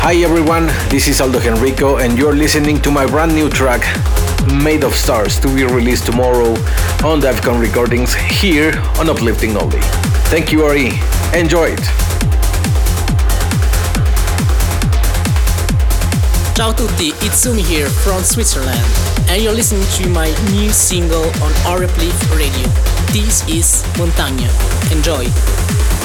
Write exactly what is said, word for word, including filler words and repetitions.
Hi everyone, this is Aldo Henrico and you're listening to my brand new track Made of Stars to be released tomorrow on Defcon Recordings here on Uplifting Only. Thank you Ari, enjoy it! Ciao a tutti, it's Sumi here from Switzerland and you're listening to my new single on Uplift Radio. This is Montagne. Enjoy!